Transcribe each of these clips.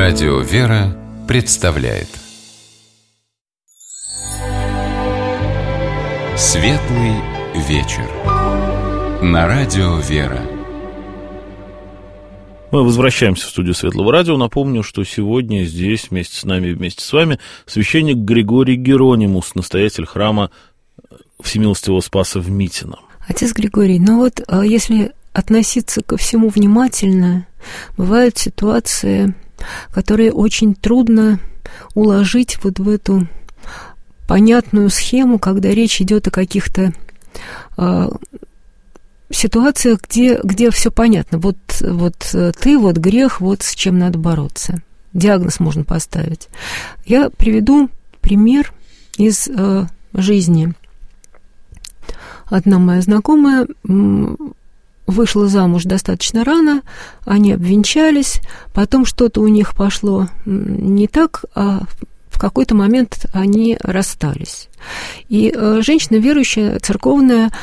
Радио «Вера» представляет Светлый вечер на Радио «Вера». Мы возвращаемся в студию Светлого радио. Напомню, что сегодня здесь вместе с нами, вместе с вами священник Григорий Геронимус, настоятель храма Всемилостивого Спаса в Митино. Отец Григорий, если относиться ко всему внимательно, бывают ситуации, которые очень трудно уложить вот в эту понятную схему, когда речь идет о каких-то ситуациях, где все понятно. Вот ты, вот грех, вот с чем надо бороться. Диагноз можно поставить. Я приведу пример из жизни. Одна моя знакомая вышла замуж достаточно рано, они обвенчались, потом что-то у них пошло не так, а в какой-то момент они расстались. И женщина верующая, церковная,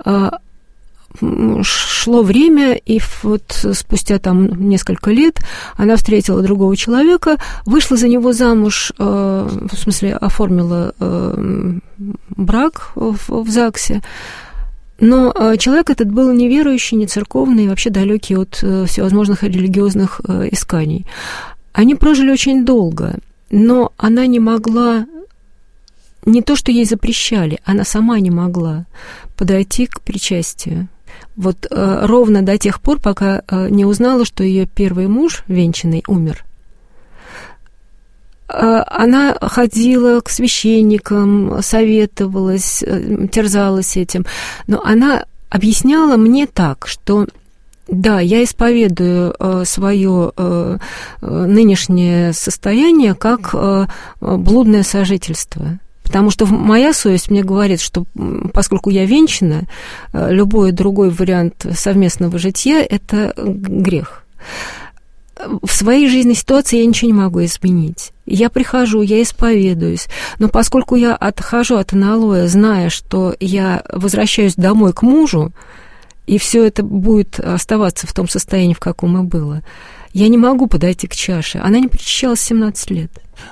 шло время, и вот спустя там несколько лет она встретила другого человека, вышла за него замуж, в смысле оформила брак в ЗАГСе. Но человек этот был неверующий, не церковный, вообще далекий от всевозможных религиозных исканий. Они прожили очень долго, но она не могла, не то, что ей запрещали, она сама не могла подойти к причастию. Вот ровно до тех пор, пока не узнала, что ее первый муж, венчанный, умер. Она ходила к священникам, советовалась, терзалась этим. Но она объясняла мне так, что да, я исповедую свое нынешнее состояние как блудное сожительство. Потому что моя совесть мне говорит, что поскольку я венчана, любой другой вариант совместного житья – это грех. В своей жизненной ситуации я ничего не могу изменить. Я прихожу, я исповедуюсь, но поскольку я отхожу от аналоя, зная, что я возвращаюсь домой к мужу, и все это будет оставаться в том состоянии, в каком и было, я не могу подойти к чаше. Она не причащалась 17 лет.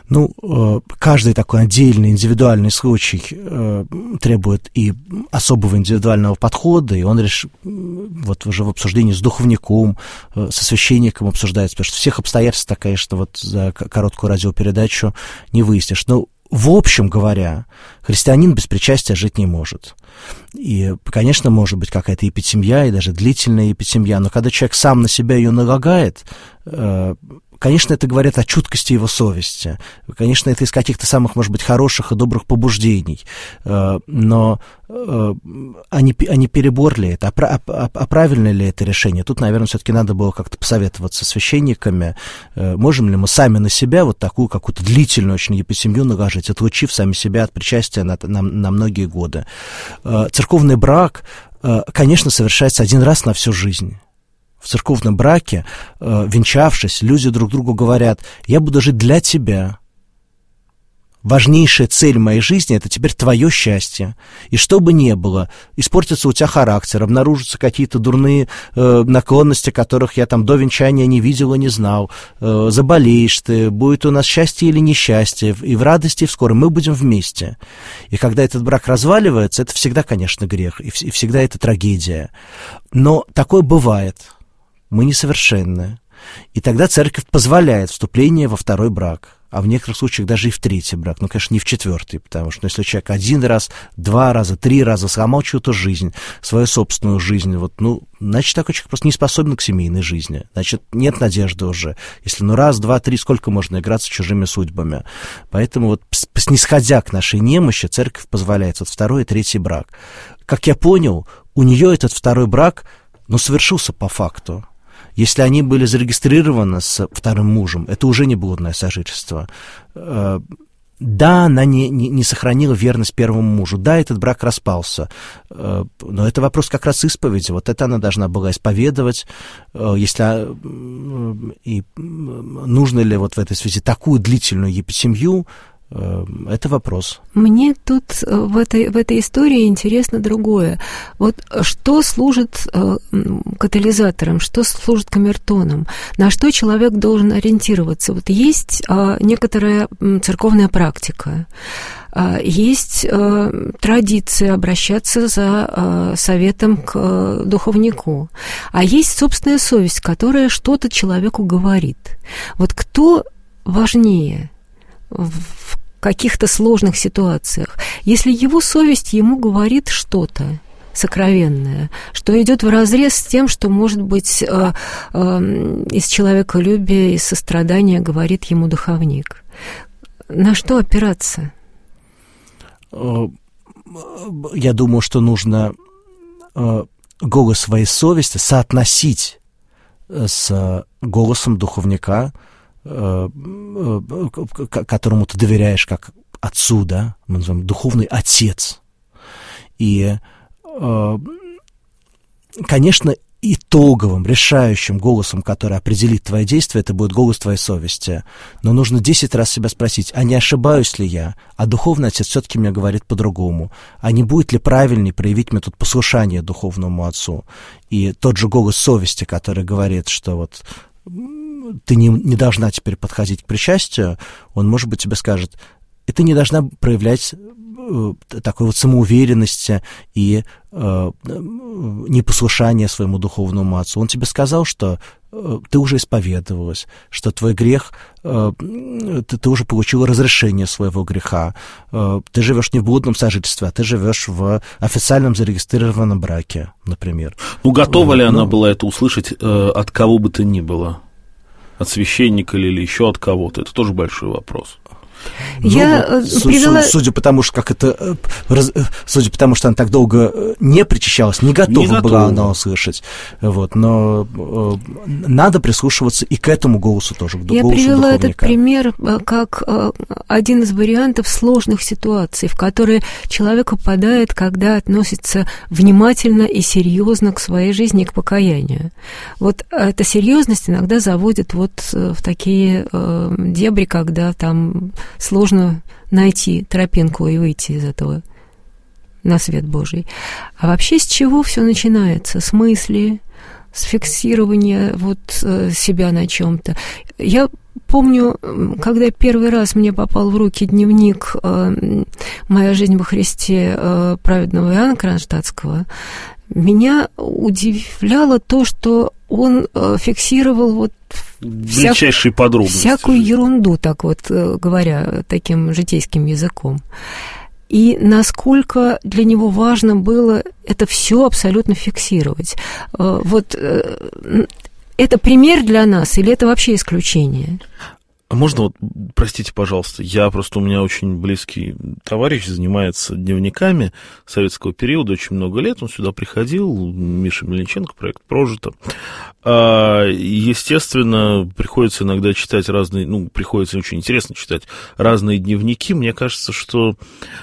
Каждый такой отдельный, индивидуальный случай требует и особого индивидуального подхода, и он вот уже в обсуждении с духовником, со священником обсуждается, потому что всех обстоятельств, конечно, вот за короткую радиопередачу не выяснишь. Но, в общем говоря, христианин без причастия жить не может. И, конечно, может быть какая-то епитемья, и даже длительная епитемья, но когда человек сам на себя ее налагает, конечно, это говорит о чуткости его совести. Конечно, это из каких-то самых, может быть, хороших и добрых побуждений. Но а не перебор ли это? А правильно ли это решение? Тут, наверное, все-таки надо было как-то посоветоваться с священниками. Можем ли мы сами на себя вот такую какую-то длительную очень епитемью наложить, отлучив сами себя от причастия на многие годы? Церковный брак, конечно, совершается один раз на всю жизнь. В церковном браке, венчавшись, люди друг другу говорят: я буду жить для тебя. Важнейшая цель моей жизни – это теперь твое счастье. И что бы ни было, испортится у тебя характер, обнаружатся какие-то дурные наклонности, которых я там до венчания не видел и не знал, заболеешь ты, будет у нас счастье или несчастье, и в радости, и в скором мы будем вместе. И когда этот брак разваливается, это всегда, конечно, грех, и всегда это трагедия. Но такое бывает. Мы несовершенны. И тогда церковь позволяет вступление во второй брак, а в некоторых случаях даже и в третий брак, конечно, не в четвертый, потому что если человек один раз, 2 раза, 3 раза сломал чью-то жизнь, свою собственную жизнь, значит, такой человек просто не способен к семейной жизни, значит, нет надежды уже. Если раз, 2, 3, сколько можно играться чужими судьбами? Поэтому снисходя к нашей немощи, церковь позволяет второй и третий брак. Как я понял, у нее этот второй брак, совершился по факту. Если они были зарегистрированы с вторым мужем, это уже не блудное сожительство. Да, она не сохранила верность первому мужу. Да, этот брак распался. Но это вопрос как раз исповеди. Вот это она должна была исповедовать. И нужно ли в этой связи такую длительную епитемью, Это вопрос. Мне тут в этой истории интересно другое. Вот что служит катализатором, что служит камертоном, на что человек должен ориентироваться? Вот есть некоторая церковная практика, есть традиция обращаться за советом к духовнику, а есть собственная совесть, которая что-то человеку говорит. Вот кто важнее в каких-то сложных ситуациях? Если его совесть ему говорит что-то сокровенное, что идет вразрез с тем, что, может быть, из человеколюбия, из сострадания говорит ему духовник, на что опираться? Я думаю, что нужно голос своей совести соотносить с голосом духовника, которому ты доверяешь как отцу, да, мы называем духовный отец. И, конечно, итоговым, решающим голосом, который определит твои действия, это будет голос твоей совести. Но нужно 10 раз себя спросить, а не ошибаюсь ли я? А духовный отец все-таки мне говорит по-другому. А не будет ли правильнее проявить мне тут послушание духовному отцу? И тот же голос совести, который говорит, что вот ты не должна теперь подходить к причастию, он, может быть, тебе скажет, и ты не должна проявлять такой вот самоуверенности и непослушания своему духовному отцу. Он тебе сказал, что ты уже исповедовалась, что твой грех, ты уже получила разрешение своего греха, ты живешь не в блудном сожительстве, а ты живешь в официальном зарегистрированном браке, например. Ну, готова ли она была это услышать от кого бы то ни было? От священника или еще от кого-то? Это тоже большой вопрос. Судя по тому, что она так долго не причащалась, не готова была она услышать. Вот, но надо прислушиваться и к этому голосу тоже, к голосу духовника. Я привела этот пример как один из вариантов сложных ситуаций, в которые человек попадает, когда относится внимательно и серьезно к своей жизни, к покаянию. Вот эта серьезность иногда заводит вот в такие дебри, когда там сложно найти тропинку и выйти из этого на свет Божий. А вообще с чего все начинается? С мысли, с фиксирования вот себя на чем-то. Я помню, когда первый раз мне попал в руки дневник «Моя жизнь во Христе» праведного Иоанна Кронштадтского, меня удивляло то, что он фиксировал вот величайшие подробности. Всякую ерунду, так вот говоря, таким житейским языком. И насколько для него важно было это все абсолютно фиксировать. Вот это пример для нас или это вообще исключение? Можно вот, простите, пожалуйста, у меня очень близкий товарищ занимается дневниками советского периода очень много лет, он сюда приходил, Миша Мельниченко, проект «Прожито». Естественно, приходится иногда читать приходится очень интересно читать разные дневники. Мне кажется, что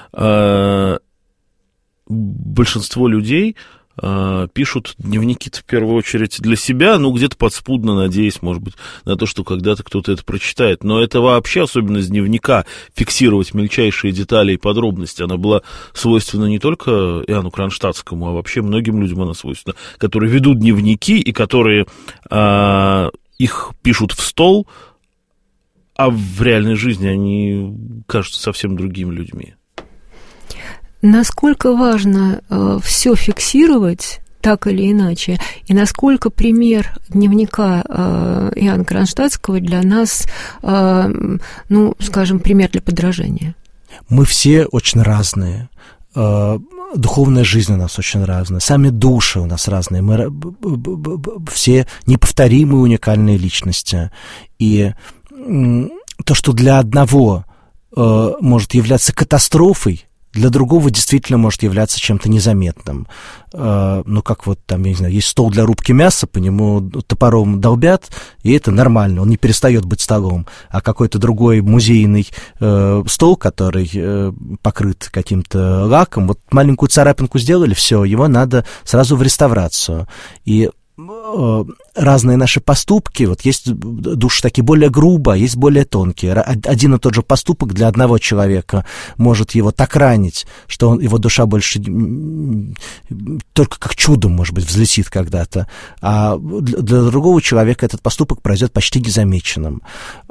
большинство людей пишут дневники-то в первую очередь для себя, где-то подспудно, надеясь, может быть, на то, что когда-то кто-то это прочитает. Но это вообще особенность дневника — фиксировать мельчайшие детали и подробности. Она была свойственна не только Иоанну Кронштадтскому, а вообще многим людям она свойственна, которые ведут дневники и которые их пишут в стол, а в реальной жизни они кажутся совсем другими людьми. Насколько важно все фиксировать так или иначе, и насколько пример дневника Иоанна Кронштадтского для нас, скажем, пример для подражания? Мы все очень разные. Духовная жизнь у нас очень разная, сами души у нас разные, мы все неповторимые, уникальные личности. И то, что для одного может являться катастрофой, для другого действительно может являться чем-то незаметным. Как вот там, я не знаю, есть стол для рубки мяса, по нему топором долбят, и это нормально, он не перестает быть столом. А какой-то другой музейный стол, который покрыт каким-то лаком, вот маленькую царапинку сделали, все, его надо сразу в реставрацию. И разные наши поступки, вот есть души такие более грубые, есть более тонкие. Один и тот же поступок для одного человека может его так ранить, что его душа больше только как чудом, может быть, взлетит когда-то, а для другого человека этот поступок пройдет почти незамеченным.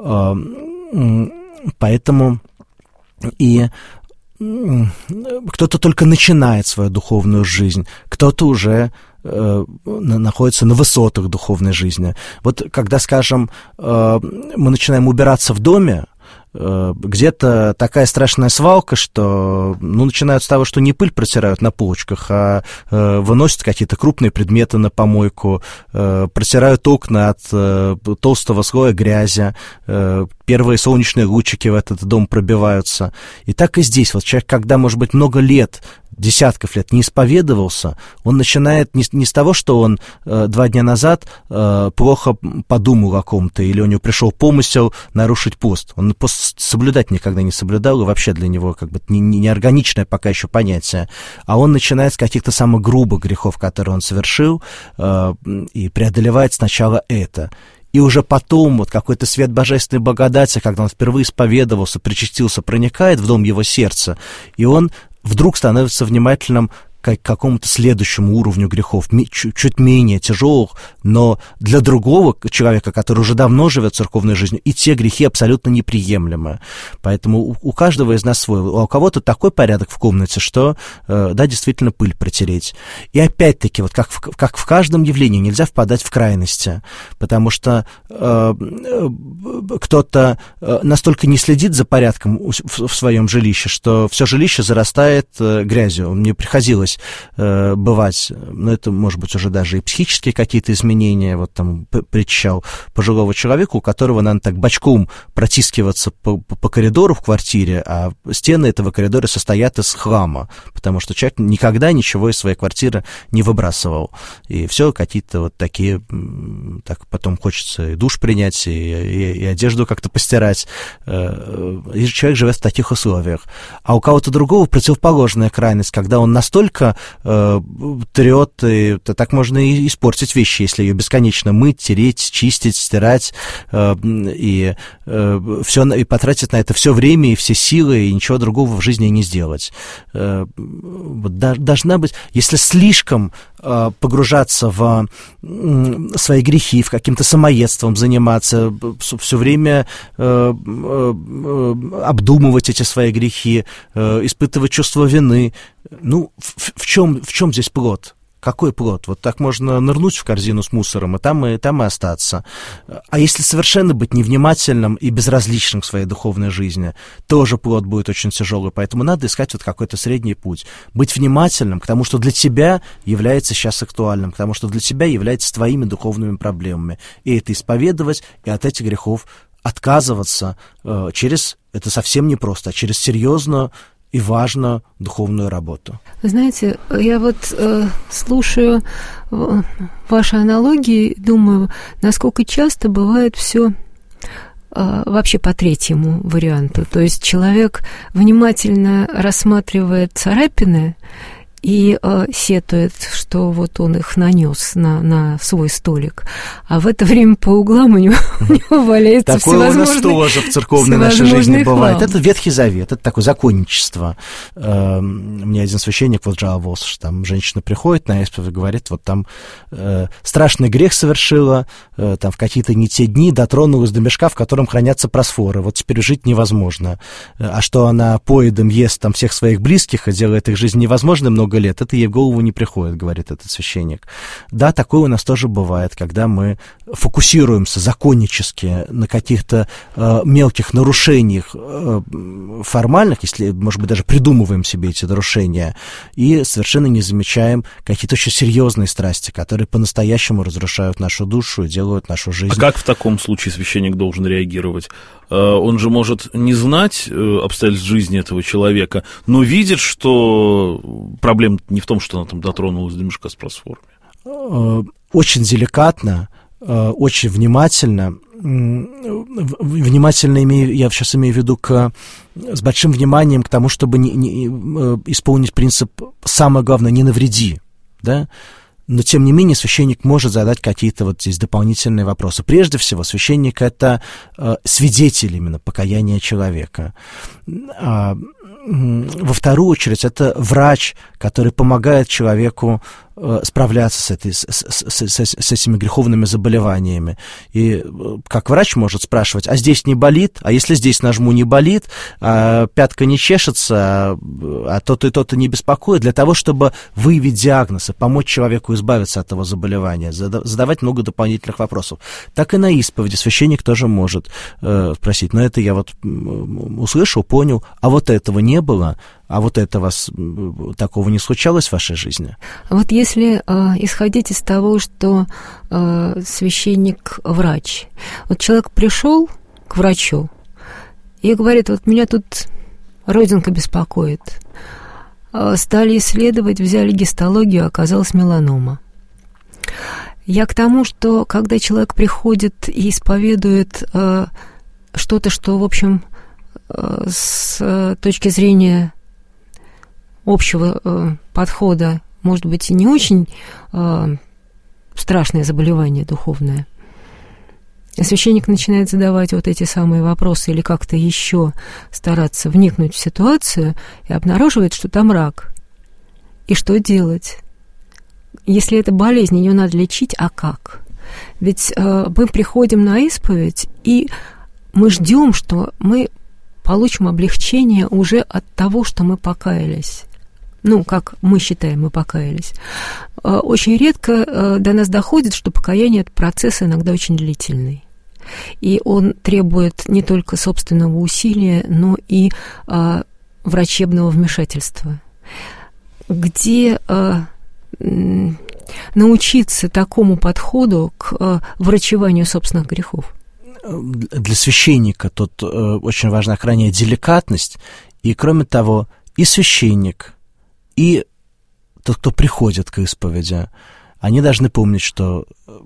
Поэтому и кто-то только начинает свою духовную жизнь, кто-то уже находится на высотах духовной жизни. Вот когда, скажем, мы начинаем убираться в доме, где-то такая страшная свалка, что, начинают с того, что не пыль протирают на полочках, а выносят какие-то крупные предметы на помойку, протирают окна от толстого слоя грязи, первые солнечные лучики в этот дом пробиваются. И так и здесь. Вот человек, когда, может быть, много лет, десятков лет не исповедовался, он начинает не с того, что он 2 дня назад плохо подумал о ком-то, или у него пришел помысел нарушить пост. Он пост соблюдать никогда не соблюдал, и вообще для него как бы неорганичное пока еще понятие. А он начинает с каких-то самых грубых грехов, которые он совершил, и преодолевает сначала это. И уже потом вот какой-то свет божественной благодати, когда он впервые исповедовался, причастился, проникает в дом его сердца, и он вдруг становится внимательным к какому-то следующему уровню грехов, чуть менее тяжелых, но для другого человека, который уже давно живет церковной жизнью, и те грехи абсолютно неприемлемы. Поэтому у каждого из нас свой. А у кого-то такой порядок в комнате, что, да, действительно пыль протереть. И опять-таки, вот как в каждом явлении, нельзя впадать в крайности, потому что кто-то настолько не следит за порядком в своем жилище, что все жилище зарастает грязью. Мне приходилось бывать, но это, может быть, уже даже и психические какие-то изменения. Вот там причащал пожилого человека, у которого надо так бочком протискиваться по коридору в квартире, а стены этого коридора состоят из хлама, потому что человек никогда ничего из своей квартиры не выбрасывал. И все какие-то вот такие, так потом хочется и душ принять, и одежду как-то постирать. И человек живет в таких условиях. А у кого-то другого противоположная крайность, когда он настолько трет, и так можно и испортить вещи, если ее бесконечно мыть, тереть, чистить, стирать, и потратить на это все время и все силы, и ничего другого в жизни не сделать. Должна быть, если слишком погружаться в свои грехи, в каким-то самоедством заниматься, все время обдумывать эти свои грехи, испытывать чувство вины, в чем здесь плод? Какой плод? Вот так можно нырнуть в корзину с мусором, и там и остаться. А если совершенно быть невнимательным и безразличным к своей духовной жизни, тоже плод будет очень тяжелый. Поэтому надо искать вот какой-то средний путь. Быть внимательным к тому, что для тебя является сейчас актуальным, к тому, что для тебя является твоими духовными проблемами. И это исповедовать, и от этих грехов отказываться это совсем непросто, через серьезную и важную духовную работу. Вы знаете, я вот слушаю ваши аналогии, думаю, насколько часто бывает все вообще по третьему варианту. То есть человек внимательно рассматривает царапины и сетует, что вот он их нанес на свой столик, а в это время по углам у него валяется всевозможный. Такое у нас тоже в церковной нашей жизни бывает. Это Ветхий Завет, это такое законничество. Мне один священник вот жаловался, что там женщина приходит на исповедь и говорит, вот там страшный грех совершила, там в какие-то не те дни дотронулась до мешка, в котором хранятся просфоры, вот теперь жить невозможно. А что она поедом ест там всех своих близких и делает их жизнь невозможной много лет, это ей в голову не приходит, говорит этот священник. Да, такое у нас тоже бывает, когда мы фокусируемся законнически на каких-то мелких нарушениях формальных, если, может быть, даже придумываем себе эти нарушения, и совершенно не замечаем какие-то очень серьезные страсти, которые по-настоящему разрушают нашу душу и делают нашу жизнь. А как в таком случае священник должен реагировать? Он же может не знать обстоятельств жизни этого человека, но видит, что проблема не в том, что она там дотронулась до мешка с просфорами. Очень деликатно, очень внимательно. Внимательно я сейчас имею в виду с большим вниманием к тому, чтобы не исполнить принцип «самое главное, не навреди». Да? Но, тем не менее, священник может задать какие-то вот здесь дополнительные вопросы. Прежде всего, священник — это свидетель именно покаяния человека. Во вторую очередь, это врач, который помогает человеку справляться с этими греховными заболеваниями. И как врач может спрашивать, а здесь не болит, а если здесь нажму, не болит, а пятка не чешется, а то-то и то-то не беспокоит, для того, чтобы выявить диагноз и помочь человеку избавиться от этого заболевания, задавать много дополнительных вопросов. Так и на исповеди священник тоже может спросить, но это я вот услышал, понял, а вот этого не было, а вот это у вас такого не случалось в вашей жизни? Вот если исходить из того, что священник врач, вот человек пришел к врачу и говорит, вот меня тут родинка беспокоит. Стали исследовать, взяли гистологию, оказалась меланома. Я к тому, что когда человек приходит и исповедует что-то, что, в общем, с точки зрения общего подхода, может быть, и не очень страшное заболевание духовное, священник начинает задавать вот эти самые вопросы или как-то еще стараться вникнуть в ситуацию и обнаруживает, что там рак. И что делать? Если это болезнь, ее надо лечить, а как? Ведь мы приходим на исповедь, и мы ждем, что мы получим облегчение уже от того, что мы покаялись. Ну, как мы считаем, мы покаялись. Очень редко до нас доходит, что покаяние – это процесс иногда очень длительный. И он требует не только собственного усилия, но и врачебного вмешательства. Где научиться такому подходу к врачеванию собственных грехов? Для священника тут очень важна крайняя деликатность, и, кроме того, и священник, и тот, кто приходит к исповеди, они должны помнить, что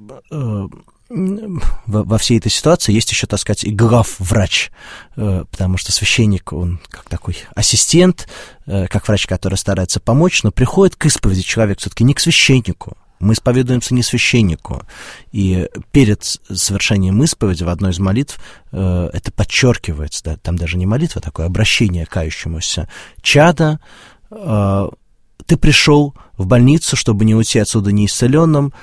во всей этой ситуации есть еще, так сказать, и главврач, потому что священник, он как такой ассистент, как врач, который старается помочь, но приходит к исповеди человек все-таки не к священнику. Мы исповедуемся не священнику. И перед совершением исповеди в одной из молитв это подчеркивается, да, там даже не молитва, а такое обращение к кающемуся. «Чадо, ты пришел в больницу, чтобы не уйти отсюда неисцеленным,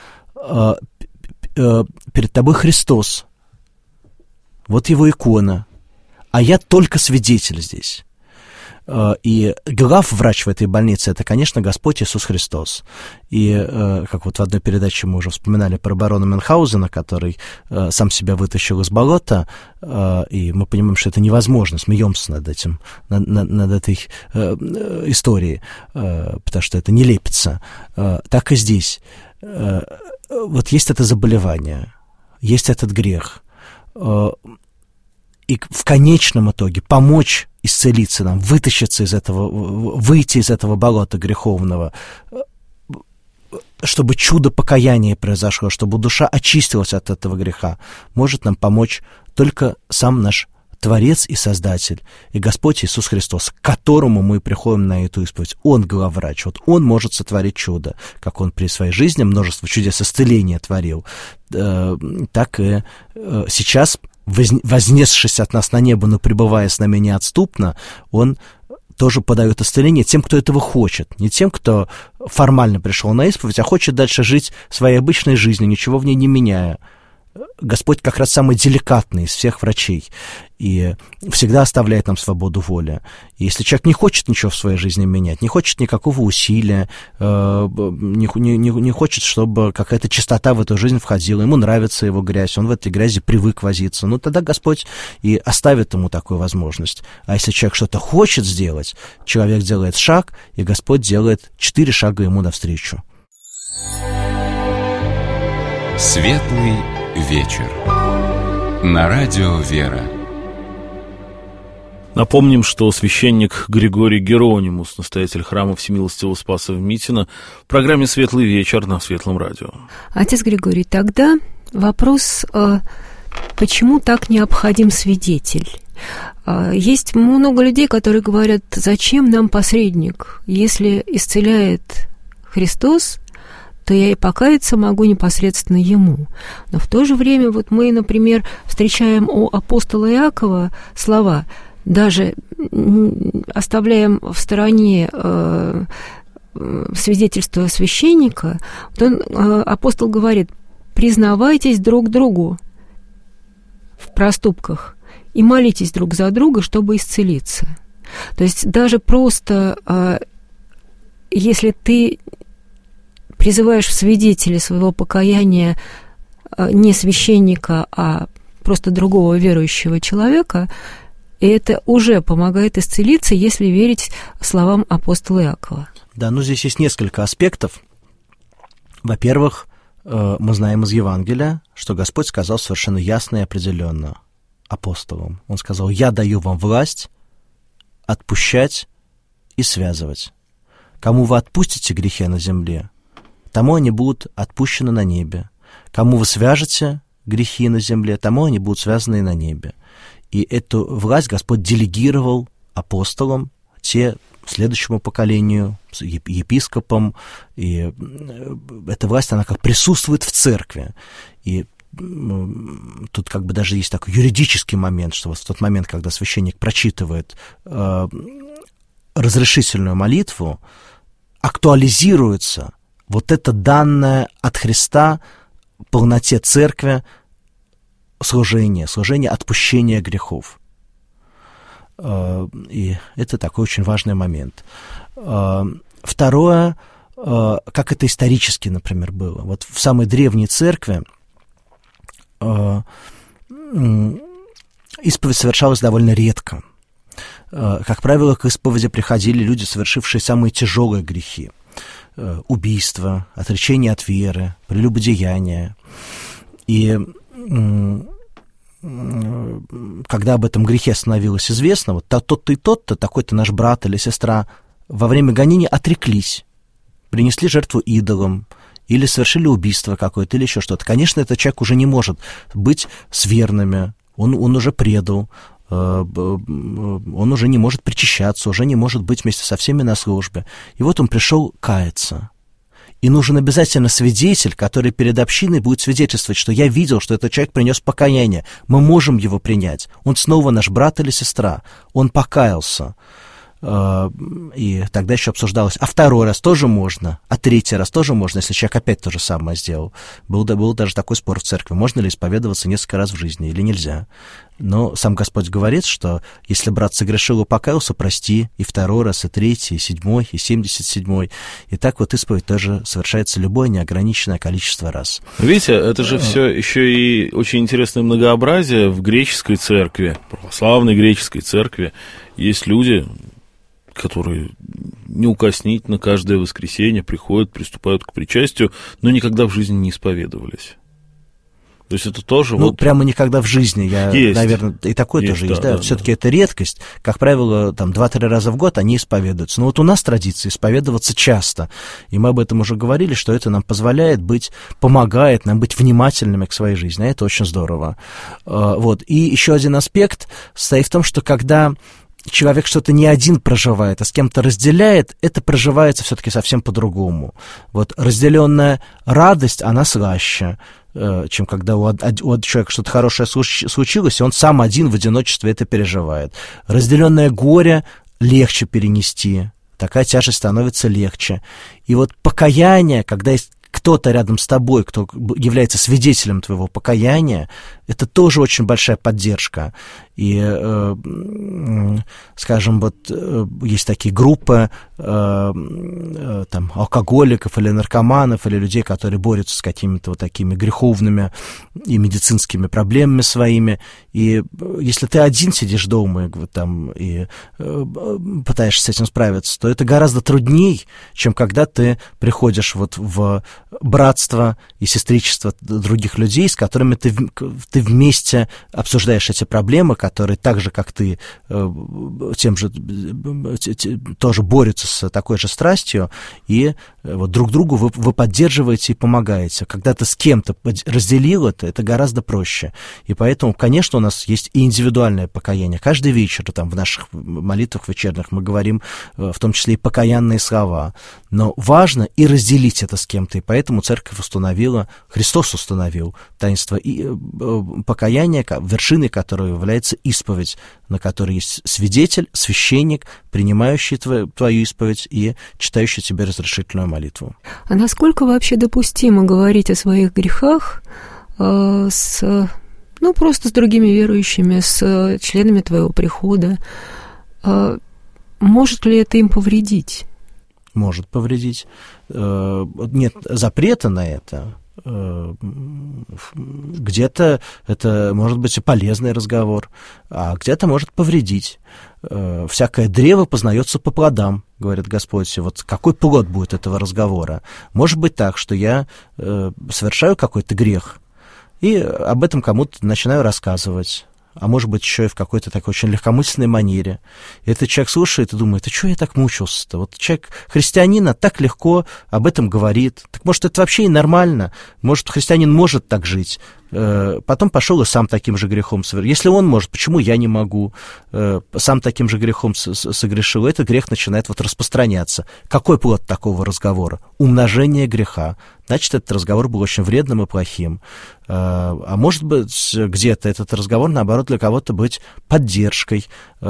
перед тобой Христос, вот его икона, а я только свидетель здесь». И главврач в этой больнице — это, конечно, Господь Иисус Христос. И как вот в одной передаче мы уже вспоминали про барона Мюнхгаузена, который сам себя вытащил из болота, и мы понимаем, что это невозможно, смеемся над этим, над этой историей, потому что это не лепится. Так и здесь. Вот есть это заболевание, есть этот грех, и в конечном итоге помочь исцелиться нам, вытащиться из этого, выйти из этого болота греховного, чтобы чудо покаяния произошло, чтобы душа очистилась от этого греха, может нам помочь только сам наш Творец и Создатель, и Господь Иисус Христос, к которому мы приходим на эту исповедь. Он главврач, вот Он может сотворить чудо, как Он при своей жизни множество чудес исцеления творил, так и сейчас, вознесшись от нас на небо, но пребывая с нами неотступно, Он тоже подает исцеление тем, кто этого хочет. Не тем, кто формально пришел на исповедь, а хочет дальше жить своей обычной жизнью, ничего в ней не меняя. Господь как раз самый деликатный из всех врачей и всегда оставляет нам свободу воли. И если человек не хочет ничего в своей жизни менять, не хочет никакого усилия, не хочет, чтобы какая-то чистота в эту жизнь входила, ему нравится его грязь, он в этой грязи привык возиться, ну тогда Господь и оставит ему такую возможность. А если человек что-то хочет сделать, человек делает шаг, и Господь делает 4 шага ему навстречу. Светлый вечер. На радио «Вера». Напомним, что священник Григорий Геронимус, настоятель храма Всемилостивого Спаса в Митино, в программе «Светлый вечер» на Светлом радио. Отец Григорий, тогда вопрос, почему так необходим свидетель? Есть много людей, которые говорят, зачем нам посредник? Если исцеляет Христос, то я и покаяться могу непосредственно ему. Но в то же время вот мы, например, встречаем у апостола Иакова слова, даже оставляем в стороне свидетельство священника, апостол говорит: признавайтесь друг другу в проступках и молитесь друг за друга, чтобы исцелиться. То есть даже просто, если ты призываешь в свидетели своего покаяния не священника, а просто другого верующего человека, это уже помогает исцелиться, если верить словам апостола Иакова. Да, ну здесь есть несколько аспектов. Во-первых, мы знаем из Евангелия, что Господь сказал совершенно ясно и определенно апостолам. Он сказал: «Я даю вам власть отпущать и связывать. Кому вы отпустите грехи на земле, тому они будут отпущены на небе. Кому вы свяжете грехи на земле, тому они будут связаны и на небе». И эту власть Господь делегировал апостолам, те следующему поколению, епископам, и эта власть, она как присутствует в церкви. И тут как бы даже есть такой юридический момент, что вот в тот момент, когда священник прочитывает разрешительную молитву, актуализируется вот это данное от Христа полноте церкви служение отпущения грехов. И это такой очень важный момент. Второе, как это исторически, например, было. Вот в самой древней церкви исповедь совершалась довольно редко. Как правило, к исповеди приходили люди, совершившие самые тяжелые грехи. Убийство, отречение от веры, прелюбодеяние. И когда об этом грехе становилось известно, вот тот-то и тот-то, такой-то наш брат или сестра, во время гонения отреклись, принесли жертву идолам, или совершили убийство какое-то, или еще что-то. Конечно, этот человек уже не может быть с верными, он уже предал, он уже не может причащаться, уже не может быть вместе со всеми на службе. И вот он пришел каяться. И нужен обязательно свидетель, который перед общиной будет свидетельствовать, что я видел, что этот человек принес покаяние. Мы можем его принять. Он снова наш брат или сестра. Он покаялся. И тогда еще обсуждалось, а второй раз тоже можно, а третий раз тоже можно, если человек опять то же самое сделал. Был даже такой спор в церкви, можно ли исповедоваться несколько раз в жизни или нельзя. Но сам Господь говорит, что если брат согрешил и покаялся, прости, и второй раз, и третий, и 7-й, и 77-й. И так вот исповедь тоже совершается любое неограниченное количество раз. Видите, это же все еще и очень интересное многообразие в греческой церкви, православной греческой церкви. Есть люди, которые неукоснительно каждое воскресенье приходят, приступают к причастию, но никогда в жизни не исповедовались. То есть это тоже прямо никогда в жизни, наверное, и такое тоже есть, да. Все-таки это редкость. Как правило, там 2-3 раза в год они исповедуются. Но вот у нас традиция исповедоваться часто. И мы об этом уже говорили, что это нам помогает нам быть внимательными к своей жизни. А это очень здорово. Вот. И еще один аспект состоит в том, что когда человек что-то не один проживает, а с кем-то разделяет, это проживается все-таки совсем по-другому. Вот разделенная радость, она слаще, чем когда у человека что-то хорошее случилось, и он сам один в одиночестве это переживает. Разделенное горе легче перенести, такая тяжесть становится легче. И вот покаяние, когда есть кто-то рядом с тобой, кто является свидетелем твоего покаяния, это тоже очень большая поддержка. И, скажем, вот есть такие группы там, алкоголиков или наркоманов, или людей, которые борются с какими-то вот такими греховными и медицинскими проблемами своими. И если ты один сидишь дома и пытаешься с этим справиться, то это гораздо трудней, чем когда ты приходишь вот в братство и сестричество других людей, с которыми ты вместе обсуждаешь эти проблемы, которые так же, как ты, тоже борются с такой же страстью, и вот друг другу вы поддерживаете и помогаете. Когда ты с кем-то разделил это гораздо проще. И поэтому, конечно, у нас есть и индивидуальное покаяние. Каждый вечер там, в наших молитвах вечерних мы говорим в том числе и покаянные слова. Но важно и разделить это с кем-то. И поэтому Церковь установила, Христос установил таинство и покаяния, вершиной которого является исповедь, на которой есть свидетель, священник, принимающий твою исповедь и читающий тебе разрешительную молитву. А насколько вообще допустимо говорить о своих грехах просто с другими верующими, с членами твоего прихода? Может ли это им повредить? Может повредить. Нет запрета на это. Где-то это может быть и полезный разговор, а где-то может повредить. Всякое древо познается по плодам, говорит Господь. Вот какой плод будет этого разговора? Может быть так, что я совершаю какой-то грех, и об этом кому-то начинаю рассказывать. А может быть, еще и в какой-то такой очень легкомысленной манере. И этот человек слушает и думает, а что я так мучился-то? Вот человек, христианин, так легко об этом говорит. Так может, это вообще и нормально? Может, христианин может так жить? Потом пошел и сам таким же грехом совершил. Если он может, почему я не могу? Сам таким же грехом согрешил. Этот грех начинает распространяться. Какой плод такого разговора? Умножение греха. Значит, этот разговор был очень вредным и плохим. А может быть, где-то этот разговор, наоборот, для кого-то быть поддержкой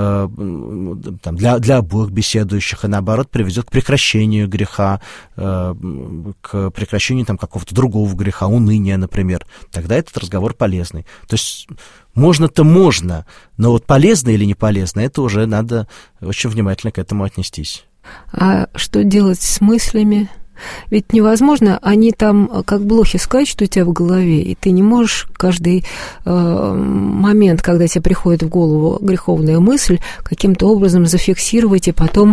для обоих беседующих, и, наоборот, приведет к прекращению греха, к прекращению какого-то другого греха, уныния, например. Тогда этот разговор полезный. То есть можно-то можно, но вот полезно или не полезно, это уже надо очень внимательно к этому отнестись. А что делать с мыслями? Ведь невозможно, они там как блохи скачут у тебя в голове, и ты не можешь каждый момент, когда тебе приходит в голову греховная мысль, каким-то образом зафиксировать и потом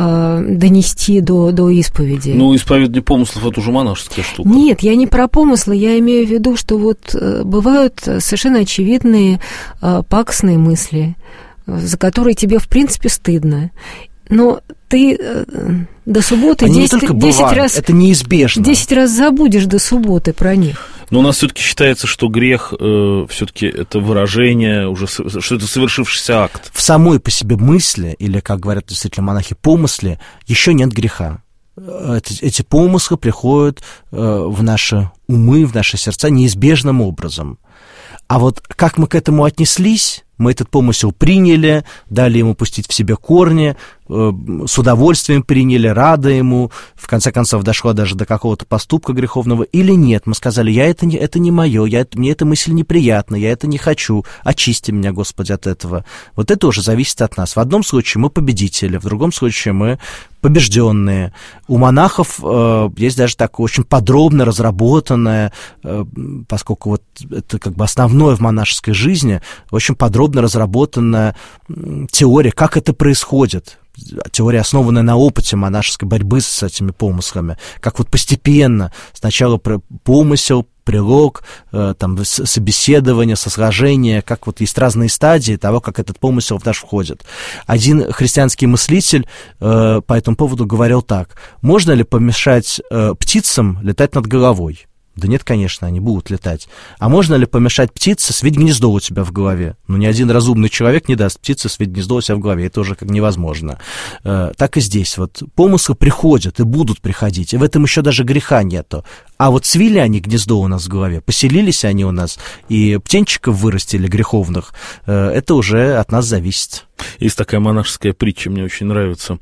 донести до исповеди. Исповедание помыслов — это уже монашеская штука. Нет, я не про помыслы, я имею в виду, что бывают совершенно очевидные пакостные мысли, за которые тебе, в принципе, стыдно. Но ты до субботы 10 раз... Это неизбежно. 10 раз забудешь до субботы про них. Но у нас все-таки считается, что грех все-таки это выражение, уже, что это совершившийся акт. В самой по себе мысли, или, как говорят действительно монахи, помысле, еще нет греха. Эти помыслы приходят в наши умы, в наши сердца неизбежным образом. А вот как мы к этому отнеслись, мы этот помысел приняли, дали ему пустить в себе корни, с удовольствием приняли, рады ему, в конце концов дошло даже до какого-то поступка греховного, или нет, мы сказали, это не мое, мне эта мысль неприятна, я это не хочу, очисти меня, Господи, от этого. Вот это уже зависит от нас. В одном случае мы победители, в другом случае мы побежденные. У монахов есть даже такое очень подробно разработанное, поскольку это основное в монашеской жизни, очень подробно разработанная теория, как это происходит. Теория, основанная на опыте монашеской борьбы с этими помыслами. Как постепенно сначала помысел, прилог, собеседование, сосражение, как есть разные стадии того, как этот помысел в наш входит. Один христианский мыслитель по этому поводу говорил так: можно ли помешать птицам летать над головой? Да нет, конечно, они будут летать. А можно ли помешать птице свить гнездо у тебя в голове? Ни один разумный человек не даст птице свить гнездо у себя в голове. Это уже невозможно. Так и здесь. Помыслы приходят и будут приходить. И в этом еще даже греха нету. А свили они гнездо у нас в голове, поселились они у нас, и птенчиков вырастили греховных, это уже от нас зависит. Есть такая монашеская притча, мне очень нравится,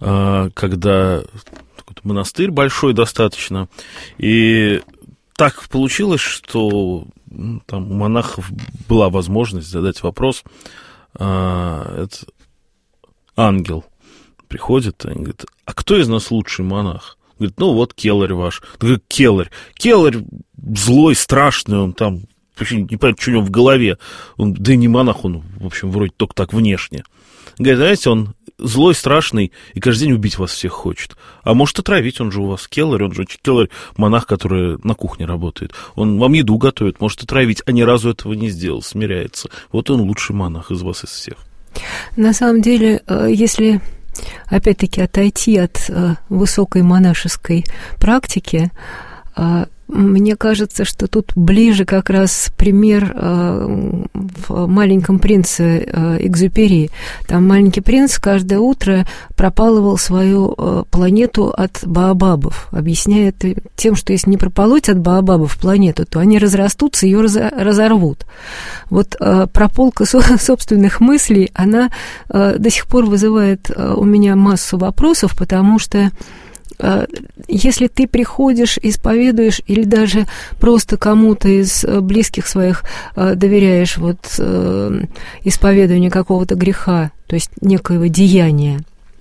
когда монастырь большой достаточно, и так получилось, что там у монахов была возможность задать вопрос. Это ангел приходит и говорит: а кто из нас лучший монах? Говорит, келарь ваш. Говорит, келарь злой, страшный, он там вообще не понятно, что у него в голове. Он, да и не монах, он, в общем, вроде только так внешне. Говорит, знаете, он злой, страшный, и каждый день убить вас всех хочет. А может отравить, он же у вас келлер, монах, который на кухне работает. Он вам еду готовит, может отравить, а ни разу этого не сделал, смиряется. Вот он лучший монах из вас, из всех. На самом деле, если опять-таки отойти от высокой монашеской практики, мне кажется, что тут ближе как раз пример в «Маленьком принце» Экзюпери. Там маленький принц каждое утро пропалывал свою планету от баобабов, объясняя это тем, что если не прополоть от баобабов планету, то они разрастутся, ее разорвут. Вот прополка собственных мыслей, она до сих пор вызывает у меня массу вопросов, потому что если ты приходишь, исповедуешь или даже просто кому-то из близких своих доверяешь исповедованию какого-то греха, то есть некоего деяния,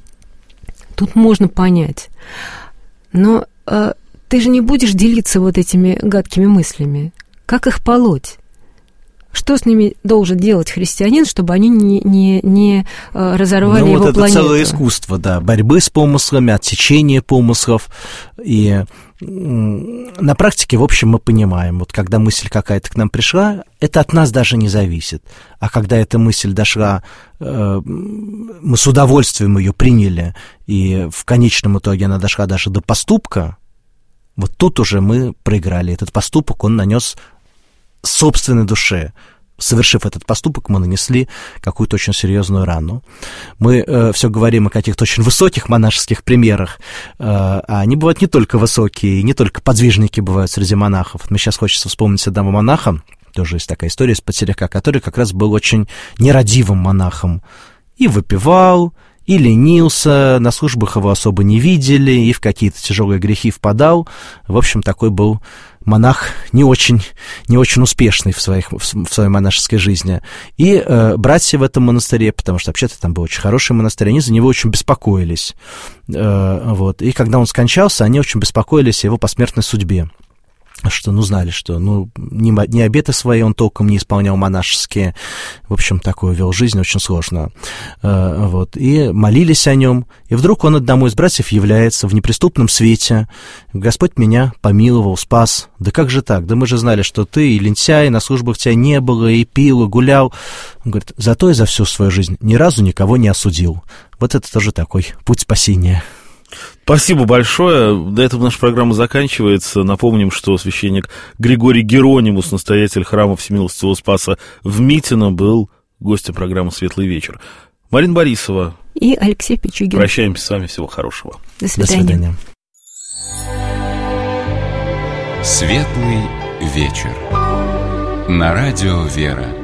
тут можно понять. Но ты же не будешь делиться вот этими гадкими мыслями. Как их полоть? Что с ними должен делать христианин, чтобы они не разорвали его планету? Это целое искусство, да, борьбы с помыслами, отсечения помыслов. И на практике, в общем, мы понимаем, вот когда мысль какая-то к нам пришла, это от нас даже не зависит. А когда эта мысль дошла, мы с удовольствием ее приняли, и в конечном итоге она дошла даже до поступка, вот тут уже мы проиграли. Этот поступок, он нанес собственной душе. Совершив этот поступок, мы нанесли какую-то очень серьезную рану. Мы все говорим о каких-то очень высоких монашеских примерах, а они бывают не только высокие, не только подвижники бывают среди монахов. Мне сейчас хочется вспомнить одного монаха, тоже есть такая история из Подсеряка, который как раз был очень нерадивым монахом. И выпивал, и ленился, на службах его особо не видели, и в какие-то тяжелые грехи впадал. В общем, такой был монах не очень успешный в своей монашеской жизни. И братья в этом монастыре, потому что вообще-то там был очень хороший монастырь, они за него очень беспокоились. И когда он скончался, они очень беспокоились о его посмертной судьбе. Что, знали, что, ни обеты свои он толком не исполнял монашеские. В общем, такую вел жизнь очень сложно. И молились о нем. И вдруг он одному из братьев является в неприступном свете. Господь меня помиловал, спас. Да как же так? Да мы же знали, что ты и лентяй, на службах тебя не было, и пил, и гулял. Он говорит, зато я за всю свою жизнь ни разу никого не осудил. Вот это тоже такой путь спасения. Спасибо большое. До этого наша программа заканчивается. Напомним, что священник Григорий Геронимус, настоятель храма Всемилостивого Спаса в Митино, был гостем программы «Светлый вечер». Марина Борисова и Алексей Пичугин. Прощаемся с вами. Всего хорошего. До свидания. «Светлый вечер» на радио «Вера».